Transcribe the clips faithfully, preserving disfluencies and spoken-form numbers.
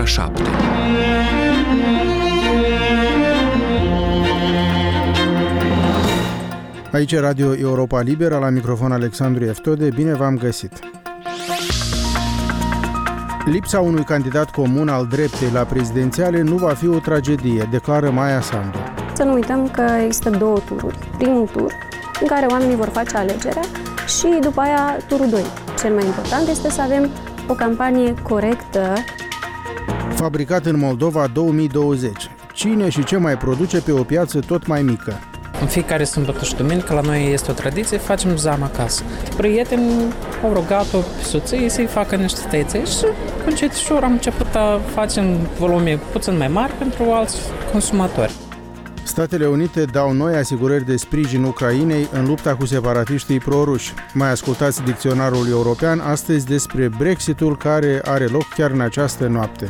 șapte. Aici Radio Europa Liberă, la microfon Alexandru Eftode, bine v-am găsit. Lipsa unui candidat comun al dreptei la prezidențiale nu va fi o tragedie, declară Maia Sandu. Să nu uităm că există două tururi. Primul tur, în care oamenii vor face alegerea, și după aia turul doi. Cel mai important este să avem o campanie corectă. Fabricat în Moldova două mii douăzeci. Cine și ce mai produce pe o piață tot mai mică? În fiecare sâmbătă și duminică la noi este o tradiție, facem zam acasă. Prieteni au rugat-o pe soție să-i facă niște tăiței și încet și am început să facem volume puțin mai mari pentru alți consumatori. Statele Unite dau noi asigurări de sprijin Ucrainei în lupta cu separatiștii pro-ruși. Mai ascultați dicționarul european astăzi despre Brexitul care are loc chiar în această noapte.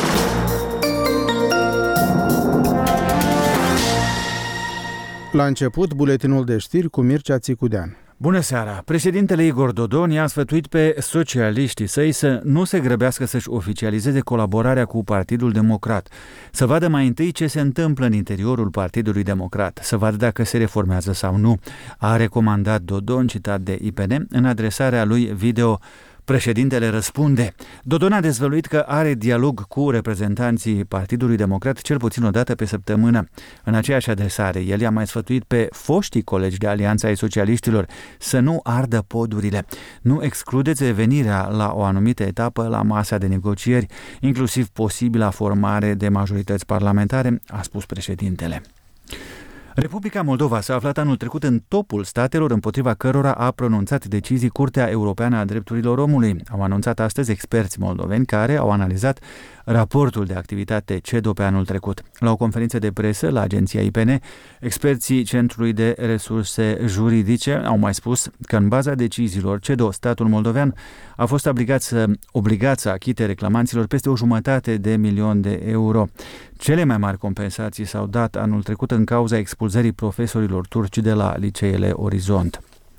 La început, buletinul de știri cu Mircea Țicudean. Bună seara! Președintele Igor Dodon i-a sfătuit pe socialiștii săi să nu se grăbească să-și oficializeze colaborarea cu Partidul Democrat, să vadă mai întâi ce se întâmplă în interiorul Partidului Democrat, să vadă dacă se reformează sau nu, a recomandat Dodon, citat de I P N, în adresarea lui video Președintele răspunde. Dodon a dezvăluit că are dialog cu reprezentanții Partidului Democrat cel puțin o dată pe săptămână. În aceeași adresare, el i-a mai sfătuit pe foștii colegi de Alianța ai Socialiștilor să nu ardă podurile. Nu excludeți revenirea la o anumită etapă la masa de negocieri, inclusiv posibila formare de majorități parlamentare, a spus președintele. Republica Moldova s-a aflat anul trecut în topul statelor împotriva cărora a pronunțat decizii Curtea Europeană a Drepturilor Omului. Au anunțat astăzi experți moldoveni care au analizat raportul de activitate CEDO pe anul trecut. La o conferință de presă la agenția I P N, experții Centrului de Resurse Juridice au mai spus că în baza deciziilor CEDO, statul moldovean a fost obligat să, obligat să achite reclamanților peste o jumătate de milion de euro. Cele mai mari compensații s-au dat anul trecut în cauza expulzării profesorilor turci de la liceele Orizont.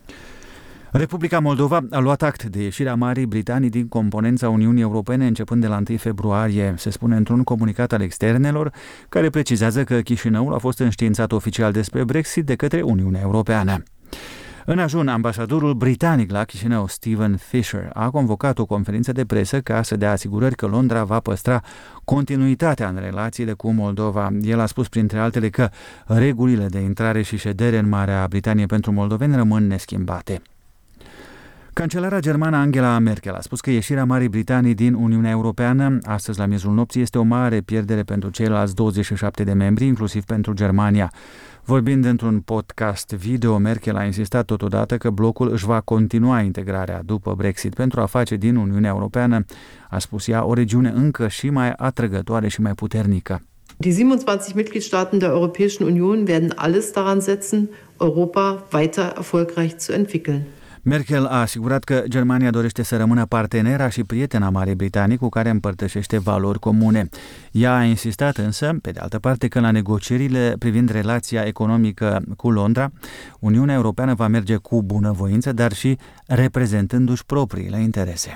Republica Moldova a luat act de ieșirea Marii Britanii din componența Uniunii Europene începând de la întâi februarie, se spune într-un comunicat al externelor, care precizează că Chișinăul a fost înștiințat oficial despre Brexit de către Uniunea Europeană. În ajun, ambasadorul britanic la Chișinău, Stephen Fisher, a convocat o conferință de presă ca să dea asigurări că Londra va păstra continuitatea în relațiile cu Moldova. El a spus, printre altele, că regulile de intrare și ședere în Marea Britanie pentru moldoveni rămân neschimbate. Cancelara germană Angela Merkel a spus că ieșirea Marii Britanii din Uniunea Europeană, astăzi la miezul nopții, este o mare pierdere pentru ceilalți douăzeci și șapte de membri, inclusiv pentru Germania. Vorbind într-un podcast video, Merkel a insistat totodată că blocul își va continua integrarea după Brexit pentru a face din Uniunea Europeană, a spus ea, o regiune încă și mai atrăgătoare și mai puternică. Die siebenundzwanzig Mitgliedstaaten der Europäischen Union werden alles daran setzen, Europa weiter erfolgreich zu entwickeln. Merkel a asigurat că Germania dorește să rămână partenera și prietena Marii Britanii cu care împărtășește valori comune. Ea a insistat însă, pe de altă parte, că la negocierile privind relația economică cu Londra, Uniunea Europeană va merge cu bunăvoință, dar și reprezentându-și propriile interese.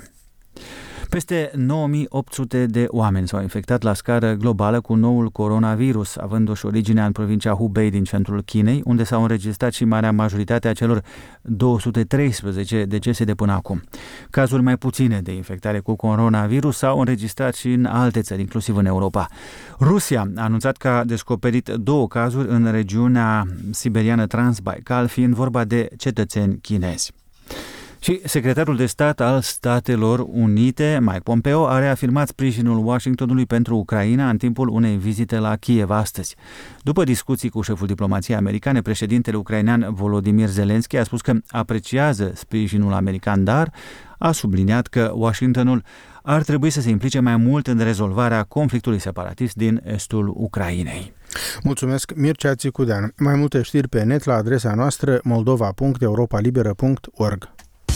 Peste nouă mii opt sute de oameni s-au infectat la scară globală cu noul coronavirus, avându-și originea în provincia Hubei din centrul Chinei, unde s-au înregistrat și marea majoritate a celor două sute treisprezece decese de până acum. Cazuri mai puține de infectare cu coronavirus s-au înregistrat și în alte țări, inclusiv în Europa. Rusia a anunțat că a descoperit două cazuri în regiunea siberiană Transbaikal, fiind vorba de cetățeni chinezi. Și secretarul de stat al Statelor Unite, Mike Pompeo, a reafirmat sprijinul Washingtonului pentru Ucraina în timpul unei vizite la Kiev astăzi. După discuții cu șeful diplomației americane, președintele ucrainean Volodymyr Zelensky a spus că apreciază sprijinul american, dar a subliniat că Washingtonul ar trebui să se implice mai mult în rezolvarea conflictului separatist din estul Ucrainei. Mulțumesc, Mircea Țicudean. Mai multe știri pe net la adresa noastră moldova punct europa liberă punct org.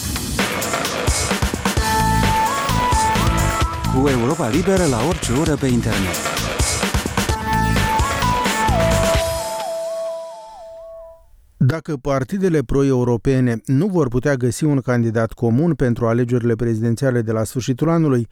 Cu Europa Liberă la orice oră pe internet. Dacă partidele pro-europene nu vor putea găsi un candidat comun pentru alegerile prezidențiale de la sfârșitul anului,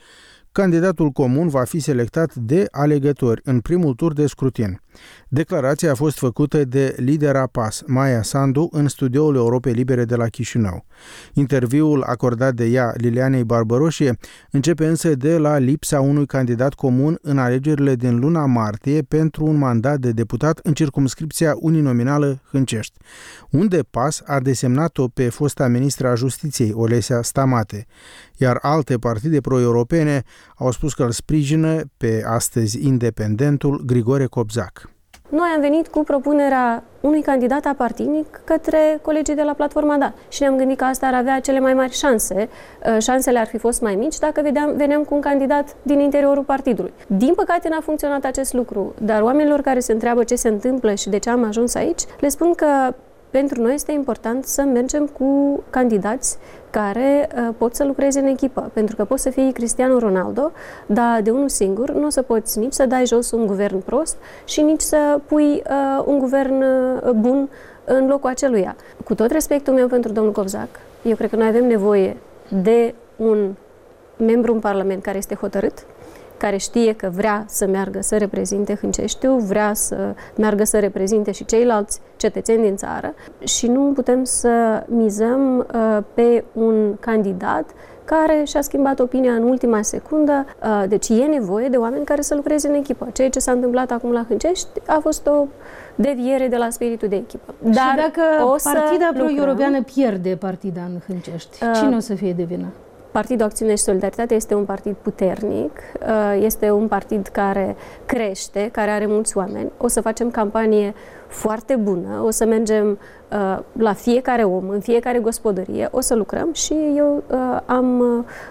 candidatul comun va fi selectat de alegători în primul tur de scrutin. Declarația a fost făcută de lidera P A S, Maia Sandu, în studioul Europei Libere de la Chișinău. Interviul acordat de ea Lilianei Barbaroșie începe însă de la lipsa unui candidat comun în alegerile din luna martie pentru un mandat de deputat în circumscripția uninominală Hâncești, unde P A S a desemnat-o pe fosta ministră a Justiției, Olesia Stamate, iar alte partide pro-europene au spus că îl sprijină pe astăzi independentul Grigore Cobzac. Noi am venit cu propunerea unui candidat apartinic către colegii de la Platforma Da și ne-am gândit că asta ar avea cele mai mari șanse. Șansele ar fi fost mai mici dacă vedeam, veneam cu un candidat din interiorul partidului. Din păcate n-a funcționat acest lucru, dar oamenilor care se întreabă ce se întâmplă și de ce am ajuns aici, le spun că pentru noi este important să mergem cu candidați care uh, pot să lucreze în echipă, pentru că poți să fii Cristiano Ronaldo, dar de unul singur nu o să poți nici să dai jos un guvern prost și nici să pui uh, un guvern uh, bun în locul aceluia. Cu tot respectul meu pentru domnul Cobzac, eu cred că noi avem nevoie de un membru în Parlament care este hotărât, care știe că vrea să meargă să reprezinte Hânceștiul, vrea să meargă să reprezinte și ceilalți cetățeni din țară și nu putem să mizăm uh, pe un candidat care și-a schimbat opinia în ultima secundă. Uh, deci e nevoie de oameni care să lucreze în echipă. Ceea ce s-a întâmplat acum la Hâncești a fost o deviere de la spiritul de echipă. Dar și dacă o Partida Pro-Europeană pierde partida în Hâncești, uh, cine o să fie de vină? Partidul Acțiune și Solidaritate este un partid puternic, este un partid care crește, care are mulți oameni. O să facem campanie foarte bună, o să mergem la fiecare om, în fiecare gospodărie, o să lucrăm și eu am,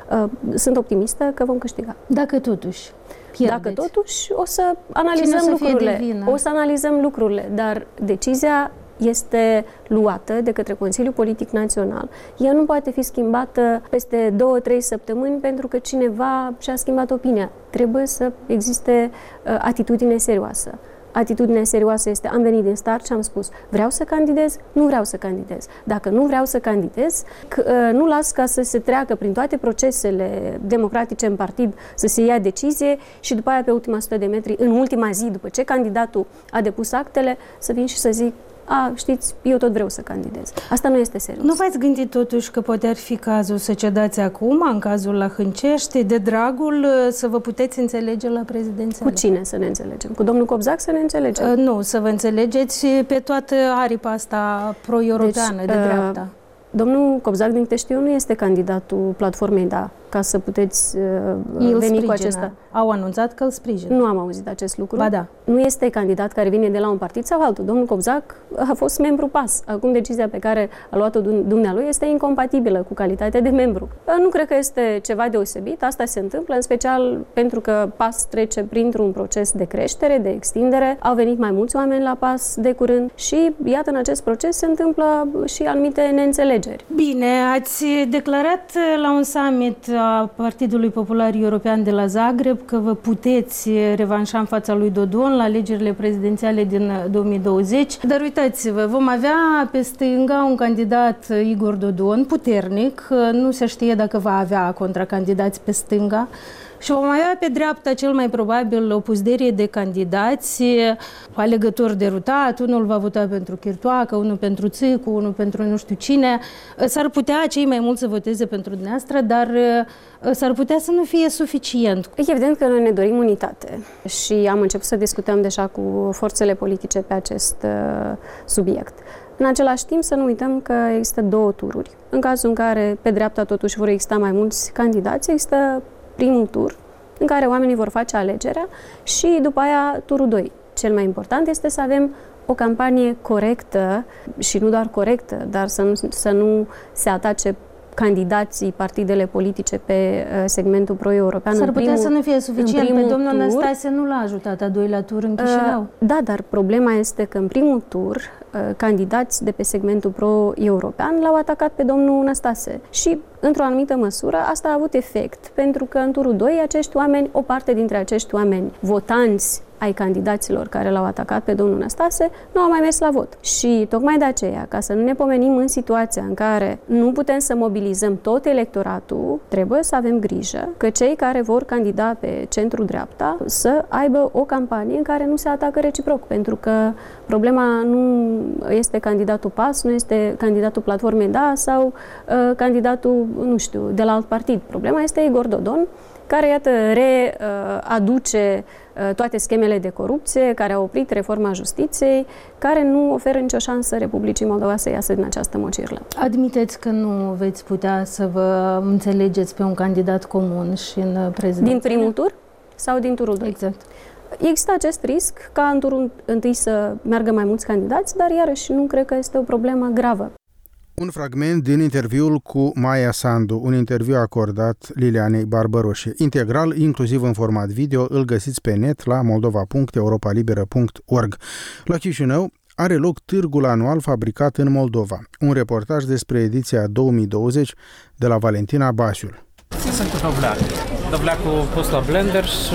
sunt optimistă că vom câștiga. Dacă totuși pierdeți. Dacă totuși o să analizăm să lucrurile. O să analizăm lucrurile, dar decizia este luată de către Consiliul Politic Național. Ea nu poate fi schimbată peste două, trei săptămâni pentru că cineva și-a schimbat opinia. Trebuie să existe uh, atitudine serioasă. Atitudinea serioasă este, am venit din start și am spus, vreau să candidez, nu vreau să candidez. Dacă nu vreau să candidez, c- uh, nu las ca să se treacă prin toate procesele democratice în partid, să se ia decizie și după aia pe ultima sută de metri, în ultima zi, după ce candidatul a depus actele, să vin și să zic, a, știți, eu tot vreau să candidez. Asta nu este serios. Nu v-ați gândit totuși că poate ar fi cazul să cedați acum, în cazul la Hâncești, de dragul să vă puteți înțelege la prezidențiale? Cu cine să ne înțelegem? Cu domnul Cobzac să ne înțelegem? Uh, nu, să vă înțelegeți pe toată aripa asta pro-europeană, deci, de dreapta. Uh, domnul Cobzac, din câte știu, nu este candidatul Platformei Da, ca să puteți uh, veni cu acesta. Au anunțat că îl sprijină. Nu am auzit acest lucru. Ba da. Nu este candidat care vine de la un partid sau altul. Domnul Cobzac a fost membru P A S. Acum decizia pe care a luat-o dumnealui este incompatibilă cu calitatea de membru. Nu cred că este ceva deosebit. Asta se întâmplă, în special pentru că P A S trece printr-un proces de creștere, de extindere. Au venit mai mulți oameni la P A S de curând și, iată, în acest proces se întâmplă și anumite neînțelegeri. Bine, ați declarat la un summit a Partidului Popular European de la Zagreb că vă puteți revanșa în fața lui Dodon la alegerile prezidențiale din două mii douăzeci. Dar uitați-vă, vom avea pe stânga un candidat, Igor Dodon, puternic. Nu se știe dacă va avea contracandidați pe stânga. Și vom avea pe dreapta cel mai probabil o puzderie de candidați, alegători derutat, unul va vota pentru Chirtoacă, unul pentru Țicu, unul pentru nu știu cine. S-ar putea cei mai mulți să voteze pentru dumneavoastră, dar s-ar putea să nu fie suficient. Evident că noi ne dorim unitate și am început să discutăm deja cu forțele politice pe acest uh, subiect. În același timp, să nu uităm că există două tururi. În cazul în care pe dreapta totuși vor exista mai mulți candidați, există primul tur, în care oamenii vor face alegerea și după aia turul doi. Cel mai important este să avem o campanie corectă și nu doar corectă, dar să nu, să nu se atace candidații, partidele politice pe segmentul pro-european. S-ar putea să nu fie suficient. Pe domnul Năstase nu l-a ajutat a doilea tur în Chișinău. Da, dar problema este că în primul tur candidați de pe segmentul pro-european l-au atacat pe domnul Năstase. Și, într-o anumită măsură, asta a avut efect, pentru că în turul doi acești oameni, o parte dintre acești oameni votanți ai candidaților care l-au atacat pe domnul Năstase nu au mai mers la vot. Și tocmai de aceea, ca să nu ne pomenim în situația în care nu putem să mobilizăm tot electoratul, trebuie să avem grijă că cei care vor candida pe centru-dreapta să aibă o campanie în care nu se atacă reciproc, pentru că problema nu este candidatul P A S, nu este candidatul Platformei Da sau uh, candidatul, nu știu, de la alt partid. Problema este Igor Dodon, care, iată, readuce toate schemele de corupție, care a oprit reforma justiției, care nu oferă nicio șansă Republicii Moldova să iasă din această mocirlă. Admiteți că nu veți putea să vă înțelegeți pe un candidat comun și în prezidenție? Din primul tur sau din turul doi? Exact. Există acest risc ca în turul întâi să meargă mai mulți candidați, dar iarăși nu cred că este o problemă gravă. Un fragment din interviul cu Maia Sandu, un interviu acordat Lilianei Barbăroșe. Integral, inclusiv în format video, îl găsiți pe net la moldova punct europa liberă punct org. La Chișinău are loc târgul anual fabricat în Moldova. Un reportaj despre ediția două mii douăzeci de la Valentina Basiul. Sunt dovleac. Dovleacul pus la blender și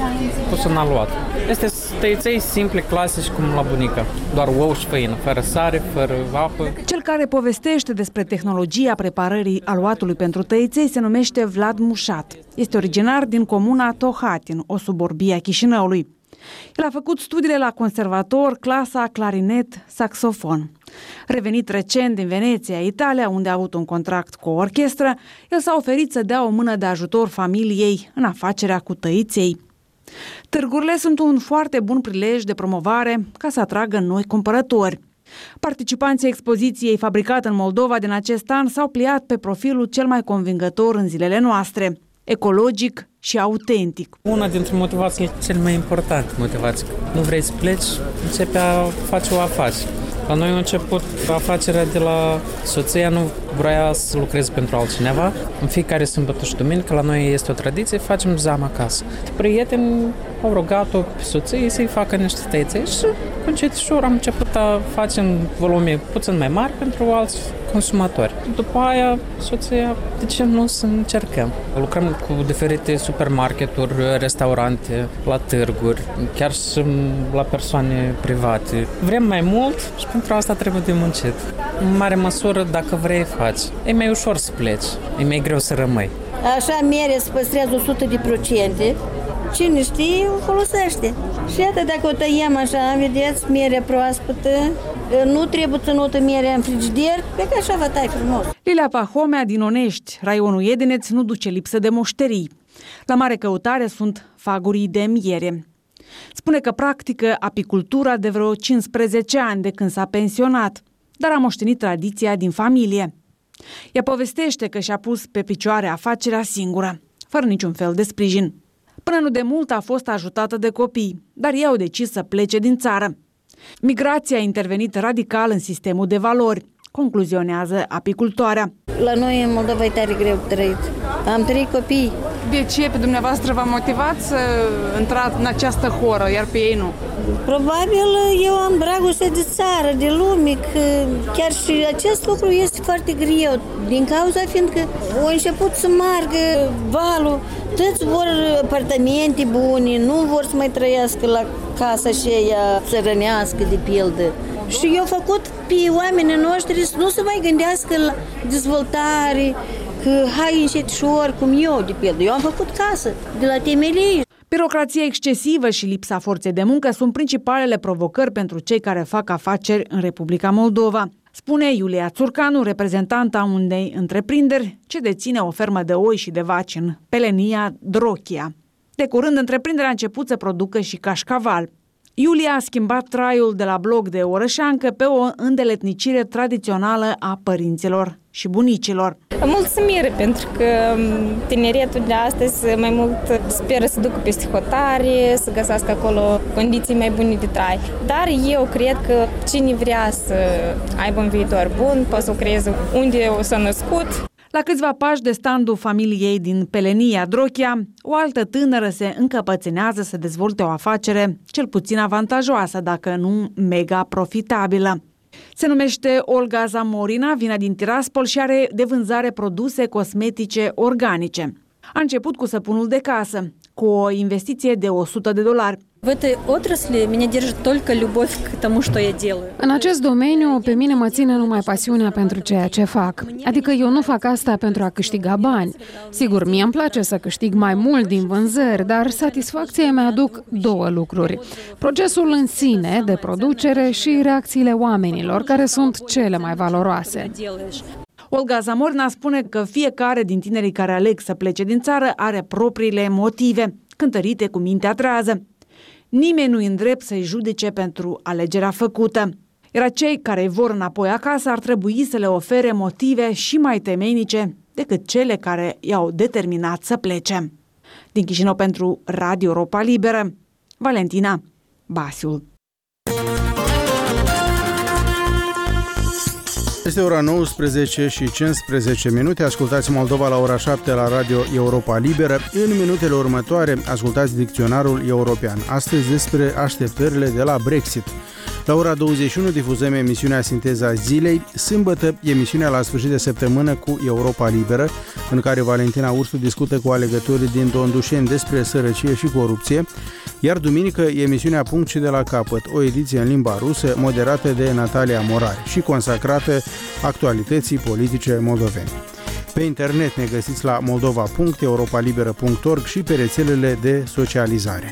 pus în aluat. Este tăiței simple, clasici, cum la bunica. Doar ou și făină, fără sare, fără apă. Cel care povestește despre tehnologia preparării aluatului pentru tăiței se numește Vlad Mușat. Este originar din comuna Tohatin, o suburbie a Chișinăului. El a făcut studiile la conservator, clasa clarinet, saxofon. Revenit recent din Veneția, Italia, unde a avut un contract cu o orchestră, el s-a oferit să dea o mână de ajutor familiei în afacerea cu tăiței. Târgurile sunt un foarte bun prilej de promovare ca să atragă noi cumpărători. Participanții expoziției fabricate în Moldova din acest an s-au pliat pe profilul cel mai convingător în zilele noastre: ecologic și autentic. Una dintre motivațiile cele mai importante motivații. Nu vrei să pleci, începe a face o afacere. La noi a început afacerea de la soția, nu vrea să lucreze pentru altcineva. În fiecare sâmbătă și duminică, la noi este o tradiție, facem zam acasă. Prieteni au rugat-o pe soție să-i facă niște tăiței și cu încetișor am început a face în volume puțin mai mari pentru alți consumatori. După aia, soția, de ce nu să încercăm? Lucrăm cu diferite supermarketuri, restaurante, la târguri, chiar și la persoane private. Vrem mai mult și pentru asta trebuie de muncit. În mare măsură, dacă vrei, faci. E mai ușor să pleci, e mai greu să rămâi. Așa mere se păstrează o sută de procente. Cine știe, o folosește. Și iată, dacă o tăiem așa, vedeți, mere proaspătă, nu trebuie ținută merea în frigider, pe că așa va tai frumos. Lilia Pahomea din Onești, raionul Iedineț, nu duce lipsă de moșterii. La mare căutare sunt fagurii de miere. Spune că practică apicultura de vreo cincisprezece ani de când s-a pensionat, dar a moștenit tradiția din familie. Ea povestește că și-a pus pe picioare afacerea singură, fără niciun fel de sprijin. Până nu de mult a fost ajutată de copii, dar ei au decis să plece din țară. Migrația a intervenit radical în sistemul de valori, concluzionează apicultoarea. La noi în Moldova e tare greu trăit. Am trei copii. De ce pe dumneavoastră v-a motivat să intrați în această horă, iar pe ei nu? Probabil eu am dragoste de țară, de lume, că chiar și acest lucru este foarte greu, din cauza fiindcă au început să margă valul, toți vor apartamente bune, nu vor să mai trăiască la casa aceea țărănească, de pildă. Și eu am făcut pe oamenii noștri să nu se mai gândească la dezvoltare, că hai încetișor, cum eu, de pildă. Eu am făcut casă, de la temelii. Birocrația excesivă și lipsa forței de muncă sunt principalele provocări pentru cei care fac afaceri în Republica Moldova, spune Iulia Țurcanu, reprezentanta unei întreprinderi ce deține o fermă de oi și de vaci în Pelenia Drochia. De curând, întreprinderea a început să producă și cașcaval. Iulia a schimbat traiul de la bloc de orășeancă pe o îndeletnicire tradițională a părinților și bunicilor. Mulțumire, pentru că tineretul de astăzi mai mult speră să ducă peste hotare, să găsească acolo condiții mai bune de trai. Dar eu cred că cine vrea să aibă un viitor bun, poate să o creeze unde s-a născut. La câțiva pași de standul familiei din Pelenia Drochia, o altă tânără se încăpățânează să dezvolte o afacere cel puțin avantajoasă, dacă nu mega profitabilă. Se numește Olga Zamorina, vine din Tiraspol și are de vânzare produse cosmetice organice. A început cu săpunul de casă, cu o investiție de o sută de dolari. În acest domeniu, pe mine mă ține numai pasiunea pentru ceea ce fac. Adică eu nu fac asta pentru a câștiga bani. Sigur, mie îmi place să câștig mai mult din vânzări, dar satisfacția mi-aduc două lucruri. Procesul în sine de producere și reacțiile oamenilor, care sunt cele mai valoroase. Olga Zamorna spune că fiecare din tinerii care aleg să plece din țară are propriile motive, cântărite cu mintea trează. Nimeni nu-i îndrept să-i judece pentru alegerea făcută. Iar cei care vor înapoi acasă ar trebui să le ofere motive și mai temeinice decât cele care i-au determinat să plece. Din Chișinău pentru Radio Europa Liberă, Valentina Basiul. Este ora nouăsprezece și cincisprezece minute. Ascultați Moldova la ora șapte la Radio Europa Liberă. În minutele următoare ascultați Dicționarul European. Astăzi despre așteptările de la Brexit. La ora douăzeci și unu difuzăm emisiunea Sinteza Zilei. Sâmbătă, emisiunea la sfârșit de săptămână cu Europa Liberă, în care Valentina Ursu discută cu alegătorii din Dondușeni despre sărăcie și corupție. Iar duminică, emisiunea Punct și de la capăt, o ediție în limba rusă, moderată de Natalia Morari și consacrată actualității politice moldovene. Pe internet ne găsiți la moldova punct europa liberă punct org și pe rețelele de socializare.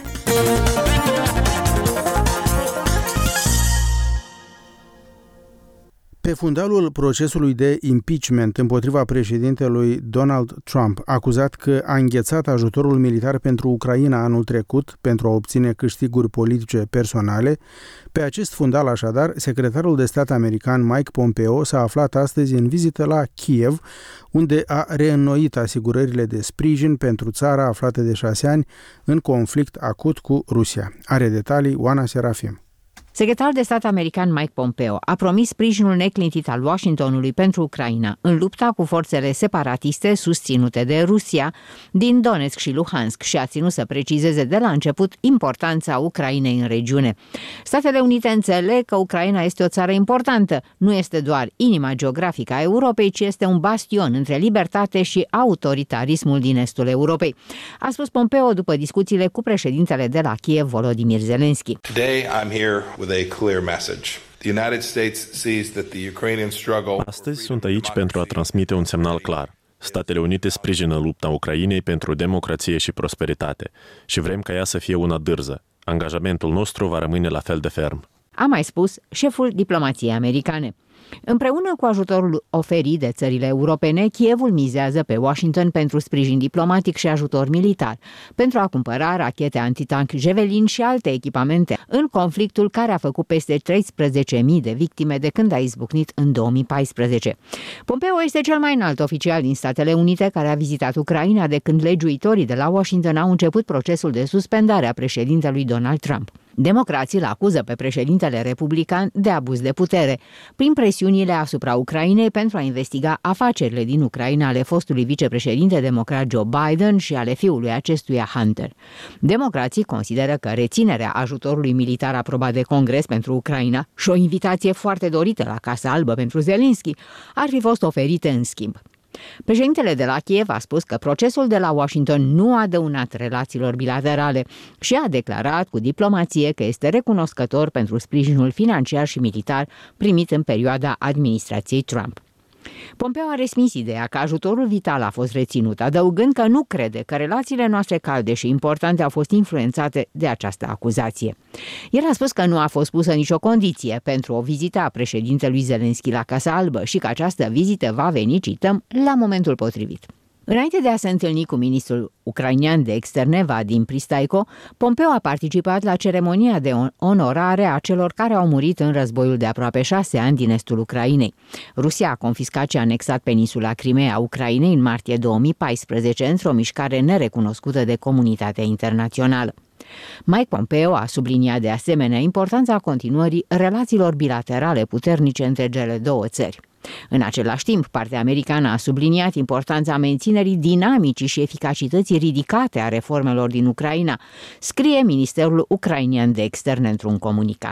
Pe fundalul procesului de impeachment împotriva președintelui Donald Trump, acuzat că a înghețat ajutorul militar pentru Ucraina anul trecut pentru a obține câștiguri politice personale, pe acest fundal așadar, secretarul de stat american Mike Pompeo s-a aflat astăzi în vizită la Kiev, unde a reînnoit asigurările de sprijin pentru țara aflată de șase ani în conflict acut cu Rusia. Are detalii Oana Serafim. Secretarul de stat american Mike Pompeo a promis sprijinul neclintit al Washingtonului pentru Ucraina în lupta cu forțele separatiste susținute de Rusia din Donetsk și Luhansk și a ținut să precizeze de la început importanța Ucrainei în regiune. Statele Unite înțeleg că Ucraina este o țară importantă, nu este doar inima geografică a Europei, ci este un bastion între libertate și autoritarismul din estul Europei, a spus Pompeo după discuțiile cu președintele de la Kiev, Volodymyr Zelensky. Today I'm here with a clear message. The United States sees that the Ukrainian struggle. Astăzi sunt aici pentru a transmite un semnal clar. Statele Unite sprijină lupta Ucrainei pentru democrație și prosperitate și vrem ca ea să fie una dârză. Angajamentul nostru va rămâne la fel de ferm, a mai spus șeful diplomației americane. Împreună cu ajutorul oferit de țările europene, Kievul mizează pe Washington pentru sprijin diplomatic și ajutor militar, pentru a cumpăra rachete antitank Javelin și alte echipamente în conflictul care a făcut peste treisprezece mii de victime de când a izbucnit în două mii paisprezece. Pompeo este cel mai înalt oficial din Statele Unite care a vizitat Ucraina de când legiuitorii de la Washington au început procesul de suspendare a președintelui Donald Trump. Democrații îl acuză pe președintele republican de abuz de putere, prin presiunile asupra Ucrainei pentru a investiga afacerile din Ucraina ale fostului vicepreședinte democrat Joe Biden și ale fiului acestuia Hunter. Democrații consideră că reținerea ajutorului militar aprobat de Congres pentru Ucraina și o invitație foarte dorită la Casa Albă pentru Zelensky ar fi fost oferite în schimb. Președintele de la Kiev a spus că procesul de la Washington nu a dăunat relațiilor bilaterale și a declarat cu diplomație că este recunoscător pentru sprijinul financiar și militar primit în perioada administrației Trump. Pompeo a respins ideea că ajutorul vital a fost reținut, adăugând că nu crede că relațiile noastre calde și importante au fost influențate de această acuzație. El a spus că nu a fost pusă nicio condiție pentru o vizită a președintelui Zelensky la Casa Albă și că această vizită va veni, cităm, la momentul potrivit. Înainte de a se întâlni cu ministrul ucrainean de externe, Vadim Pristaiko, Pompeo a participat la ceremonia de onorare a celor care au murit în războiul de aproape șase ani din estul Ucrainei. Rusia a confiscat și a anexat peninsula Crimea Ucrainei în martie două mii paisprezece într-o mișcare nerecunoscută de comunitatea internațională. Mike Pompeo a subliniat de asemenea importanța continuării relațiilor bilaterale puternice între cele două țări. În același timp, partea americană a subliniat importanța menținerii dinamicii și eficacității ridicate a reformelor din Ucraina, scrie Ministerul Ucrainean de Externe într-un comunicat.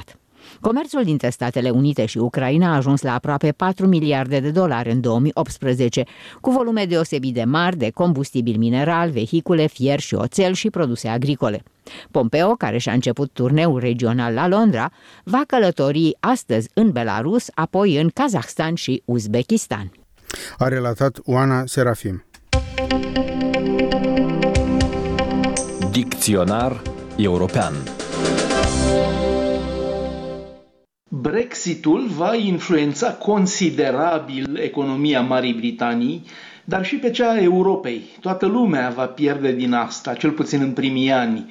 Comerțul dintre Statele Unite și Ucraina a ajuns la aproape patru miliarde de dolari în două mii optsprezece, cu volume deosebit de mari de combustibil mineral, vehicule, fier și oțel și produse agricole. Pompeo, care și-a început turneul regional la Londra, va călători astăzi în Belarus, apoi în Kazahstan și Uzbekistan. A relatat Oana Serafim. Dicționar european. Brexitul va influența considerabil economia Marii Britanii, dar și pe cea a Europei. Toată lumea va pierde din asta, cel puțin în primii ani.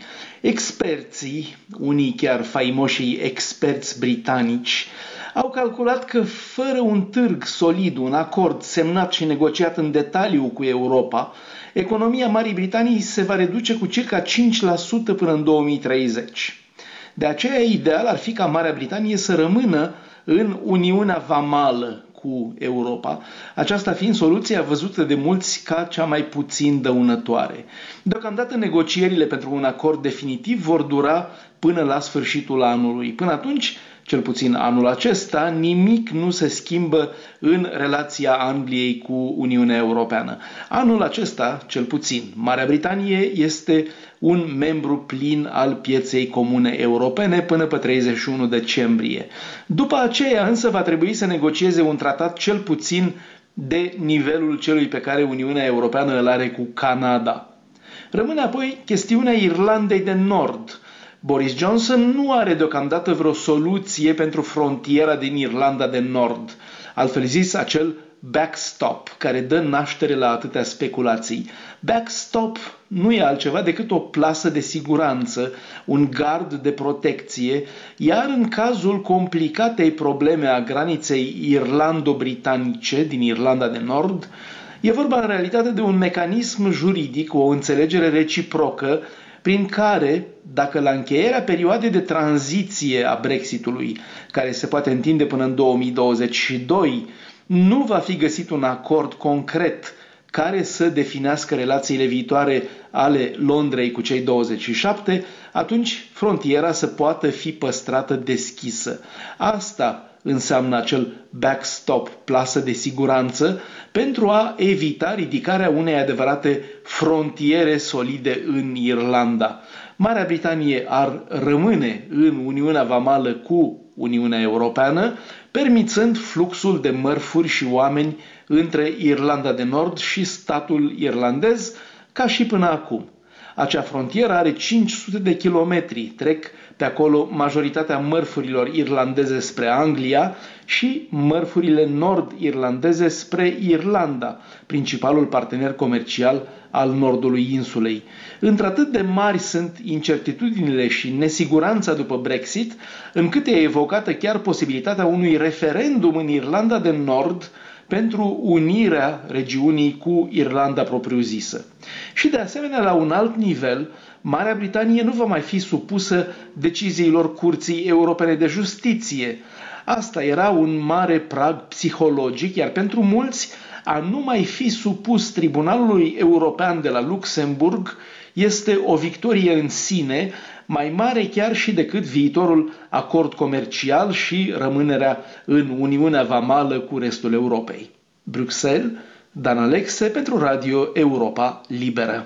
Experții, unii chiar faimoșii experți britanici, au calculat că fără un târg solid, un acord semnat și negociat în detaliu cu Europa, economia Marii Britanii se va reduce cu circa cinci la sută până în două mii treizeci. De aceea, ideal ar fi ca Marea Britanie să rămână în Uniunea Vamală cu Europa, aceasta fiind soluția văzută de mulți ca cea mai puțin dăunătoare. Deocamdată negocierile pentru un acord definitiv vor dura până la sfârșitul anului. Până atunci, cel puțin anul acesta, nimic nu se schimbă în relația Angliei cu Uniunea Europeană. Anul acesta, cel puțin, Marea Britanie este un membru plin al pieței comune europene până pe treizeci și unu decembrie. După aceea însă va trebui să negocieze un tratat cel puțin de nivelul celui pe care Uniunea Europeană îl are cu Canada. Rămâne apoi chestiunea Irlandei de Nord. Boris Johnson nu are deocamdată vreo soluție pentru frontiera din Irlanda de Nord, altfel zis acel backstop care dă naștere la atâtea speculații. Backstop nu e altceva decât o plasă de siguranță, un gard de protecție, iar în cazul complicatei probleme a graniței irlando-britanice din Irlanda de Nord, e vorba în realitate de un mecanism juridic, o înțelegere reciprocă, prin care, dacă la încheierea perioadei de tranziție a Brexitului, care se poate întinde până în două mii douăzeci și doi, nu va fi găsit un acord concret care să definească relațiile viitoare ale Londrei cu cei douăzeci și șapte, atunci frontiera să poată fi păstrată deschisă. Asta înseamnă acel backstop, plasă de siguranță, pentru a evita ridicarea unei adevărate frontiere solide în Irlanda. Marea Britanie ar rămâne în Uniunea Vamală cu Uniunea Europeană, permițând fluxul de mărfuri și oameni între Irlanda de Nord și statul irlandez, ca și până acum. Acea frontieră are cinci sute de kilometri, trec pe acolo majoritatea mărfurilor irlandeze spre Anglia și mărfurile nord-irlandeze spre Irlanda, principalul partener comercial al nordului insulei. Într-atât de mari sunt incertitudinile și nesiguranța după Brexit, încât e evocată chiar posibilitatea unui referendum în Irlanda de Nord pentru unirea regiunii cu Irlanda propriu-zisă. Și de asemenea, la un alt nivel, Marea Britanie nu va mai fi supusă deciziilor Curții Europene de Justiție. Asta era un mare prag psihologic, iar pentru mulți, a nu mai fi supus Tribunalului European de la Luxemburg este o victorie în sine, mai mare chiar și decât viitorul acord comercial și rămânerea în Uniunea Vamală cu restul Europei. Bruxelles, Dan Alexe pentru Radio Europa Liberă.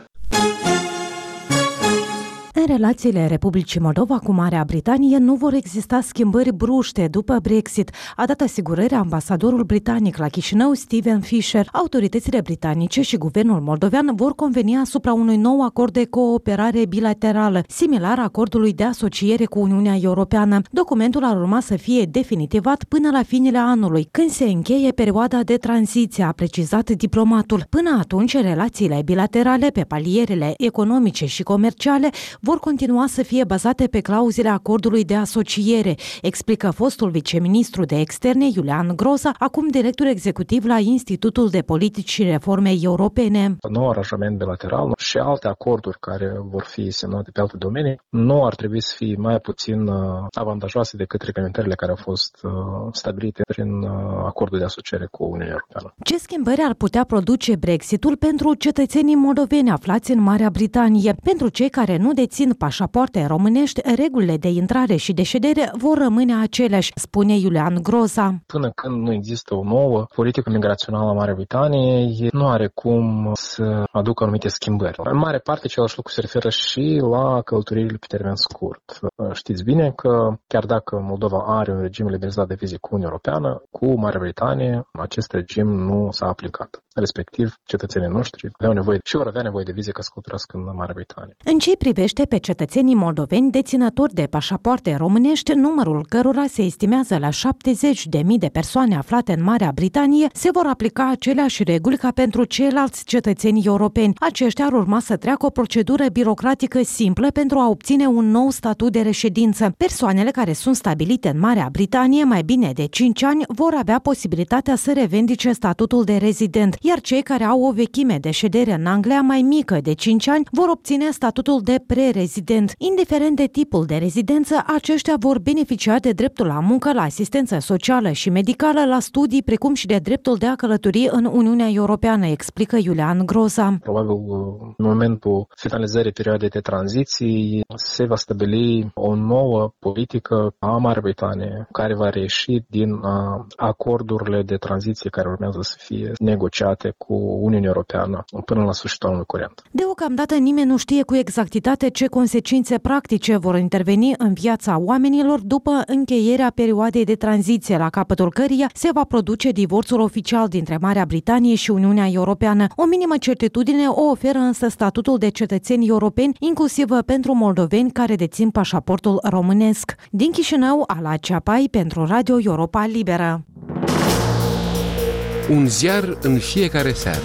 În relațiile Republicii Moldova cu Marea Britanie nu vor exista schimbări bruște după Brexit, a dat asigurarea ambasadorul britanic la Chișinău, Stephen Fisher. Autoritățile britanice și guvernul moldovean vor conveni asupra unui nou acord de cooperare bilaterală, similar acordului de asociere cu Uniunea Europeană. Documentul ar urma să fie definitivat până la finele anului, când se încheie perioada de tranziție, a precizat diplomatul. Până atunci, relațiile bilaterale pe palierele economice și comerciale vor continua să fie bazate pe clauzele acordului de asociere, explică fostul viceministru de externe Iulian Groza, acum director executiv la Institutul de Politici și Reforme Europene. Nou aranjament bilateral și și alte acorduri care vor fi semnate pe alte domenii nu ar trebui să fie mai puțin avantajoase decât reglementările care au fost stabilite prin acordul de asociere cu Uniunea Europeană. Ce schimbări ar putea produce Brexitul pentru cetățenii moldoveni aflați în Marea Britanie? Pentru cei care nu dețin pașapoarte românești, regulile de intrare și de ședere vor rămâne aceleași, spune Iulian Groza. Până când nu există o nouă politică migrațională a Marii Britaniei, nu are cum să aducă anumite schimbări. În mare parte, același lucru se referă și la călătoriile pe termen scurt. Știți bine că chiar dacă Moldova are un regim liberalizat de vize cu Uniunea Europeană, cu Marea Britanie, acest regim nu s-a aplicat. Respectiv, cetățenii noștri aveau nevoie și vor avea nevoie de vize ca să călătorească în Marea Britanie. În ce privește pe cetățenii moldoveni deținători de pașapoarte românești, numărul cărora se estimează la șaptezeci de mii de persoane aflate în Marea Britanie, se vor aplica aceleași reguli ca pentru ceilalți cetățeni europeni. Aceștia ar urma să treacă o procedură birocratică simplă pentru a obține un nou statut de reședință. Persoanele care sunt stabilite în Marea Britanie mai bine de cinci ani vor avea posibilitatea să revendice statutul de rezident, iar cei care au o vechime de ședere în Anglia mai mică de cinci ani vor obține statutul de pre-rezident. Indiferent de tipul de rezidență, aceștia vor beneficia de dreptul la muncă, la asistență socială și medicală, la studii, precum și de dreptul de a călători în Uniunea Europeană, explică Iulian Groza. Probabil în momentul finalizării perioadei de tranziție se va stabili o nouă politică a Marii Britanie care va reieși din acordurile de tranziție care urmează să fie negociate cu Uniunea Europeană până la sfârșitul anului curent. Deocamdată nimeni nu știe cu exactitate ce consecințe practice vor interveni în viața oamenilor după încheierea perioadei de tranziție, la capătul căreia se va produce divorțul oficial dintre Marea Britanie și Uniunea Europeană. O minimă certitudine o oferă însă statutul de cetățeni europeni, inclusiv pentru moldoveni care dețin pașaportul românesc. Din Chișinău, Ala Ceapai pentru Radio Europa Liberă. Un ziar în fiecare seară.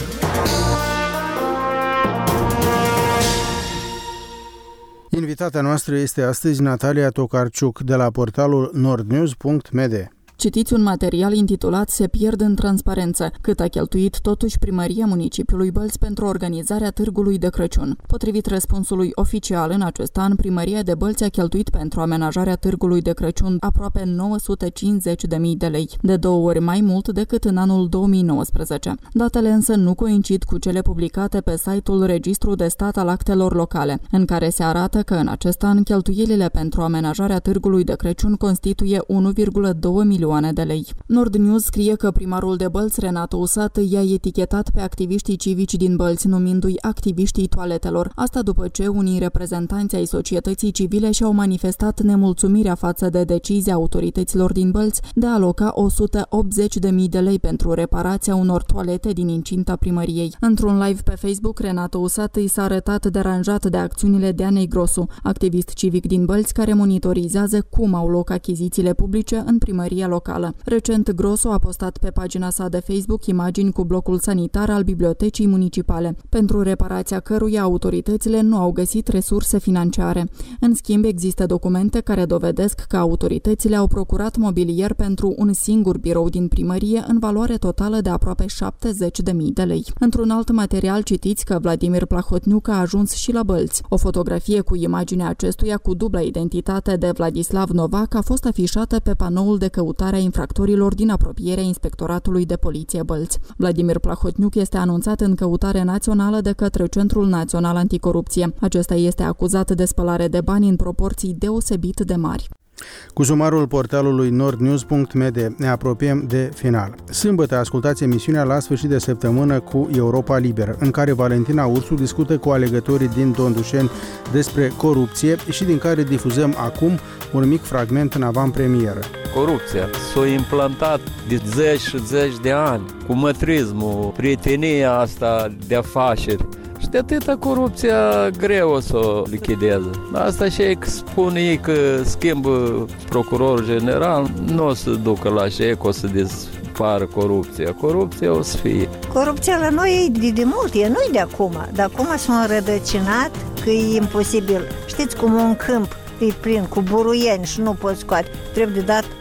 Invitata noastră este astăzi Natalia Tokarciuc de la portalul nordnews punct m d. Citiți un material intitulat Se pierd în transparență, cât a cheltuit totuși primăria municipiului Bălți pentru organizarea târgului de Crăciun. Potrivit răspunsului oficial, în acest an, primăria de Bălți a cheltuit pentru amenajarea târgului de Crăciun aproape nouă sute cincizeci de mii de lei, de două ori mai mult decât în anul două mii nouăsprezece. Datele însă nu coincid cu cele publicate pe site-ul Registru de Stat al Actelor Locale, în care se arată că în acest an cheltuielile pentru amenajarea târgului de Crăciun constituie unu virgulă doi milioane de lei. Nord News scrie că primarul de Bălți, Renato Usat, i-a etichetat pe activiștii civici din Bălți, numindu-i activiștii toaletelor. Asta după ce unii reprezentanți ai societății civile și-au manifestat nemulțumirea față de decizia autorităților din Bălți de a aloca o sută optzeci de mii de lei pentru reparația unor toalete din incinta primăriei. Într-un live pe Facebook, Renato Usat i s-a arătat deranjat de acțiunile de Anei Grosu, activist civic din Bălți care monitorizează cum au loc achizițiile publice în primăria locală. Recent, Grosu a postat pe pagina sa de Facebook imagini cu blocul sanitar al bibliotecii municipale, pentru reparația căruia autoritățile nu au găsit resurse financiare. În schimb, există documente care dovedesc că autoritățile au procurat mobilier pentru un singur birou din primărie în valoare totală de aproape șaptezeci de mii de lei. Într-un alt material citiți că Vladimir Plahotniuc a ajuns și la Bălți. O fotografie cu imaginea acestuia cu dubla identitate de Vladislav Novac a fost afișată pe panoul de căutare a infractorilor din apropierea Inspectoratului de Poliție Bălți. Vladimir Plahotniuc este anunțat în căutare națională de către Centrul Național Anticorupție. Acesta este acuzat de spălare de bani în proporții deosebit de mari. Cu sumarul portalului nordnews punct m d ne apropiem de final. Sâmbătă ascultați emisiunea La sfârșit de săptămână cu Europa Liberă, în care Valentina Ursu discută cu alegătorii din Dondușeni despre corupție și din care difuzăm acum un mic fragment în avantpremieră. Corupția s-a implantat de zeci și zeci de ani, cu mătrismul, prietenia asta de afaceri. Și de atâta corupția greu o să o lichideze. Asta și ei spun ei că schimbă procurorul general, nu o să ducă la și că o să dispară corupția. Corupția o să fie. Corupția la noi e de, de mult, e nu-i de acum. De acum s-a înrădăcinat că e imposibil. Știți cum un câmp e plin cu buruieni și nu poți scoate. Trebuie de dat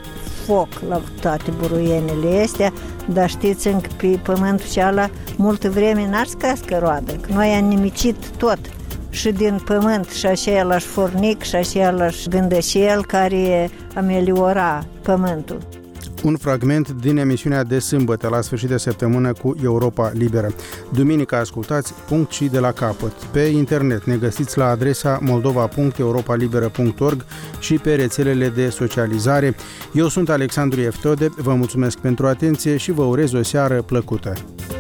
foc la toate buruienile astea, dar știți încă pe pământul ceala multă vreme n-ar scască roadă, că noi am nimicit tot. Și din pământ și același fornic și același gândășel care ameliora pământul. Un fragment din emisiunea de sâmbătă la sfârșit de săptămână cu Europa Liberă. Duminică ascultați Punct și de la capăt. Pe internet ne găsiți la adresa moldova punct europa liberă punct org și pe rețelele de socializare. Eu sunt Alexandru Eftode, vă mulțumesc pentru atenție și vă urez o seară plăcută.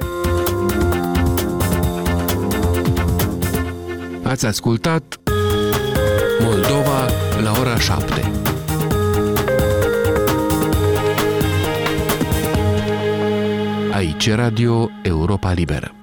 Ați ascultat Moldova la ora șapte. Aici Radio Europa Liberă.